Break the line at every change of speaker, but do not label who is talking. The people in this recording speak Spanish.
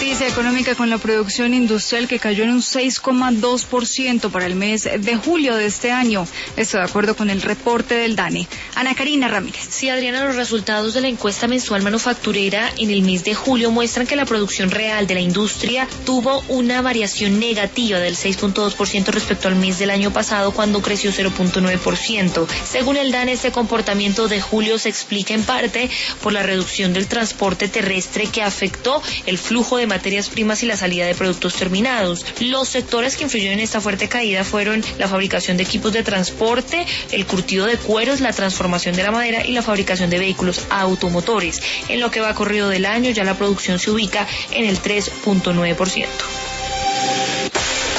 noticia económica con la producción industrial que cayó en un 6,2% para el mes de julio de este año. Esto de acuerdo con el reporte del DANE. Ana Karina Ramírez.
Sí, Adriana, los resultados de la encuesta mensual manufacturera en el mes de julio muestran que la producción real de la industria tuvo una variación negativa del 6,2% respecto al mes del año pasado, cuando creció 0,9%. Según el DANE, este comportamiento de julio se explica en parte por la reducción del transporte terrestre que afectó el flujo de materias primas y la salida de productos terminados. Los sectores que influyeron en esta fuerte caída fueron la fabricación de equipos de transporte, el curtido de cueros, la transformación de la madera y la fabricación de vehículos automotores. En lo que va corrido del año, ya la producción se ubica en el 3,9%.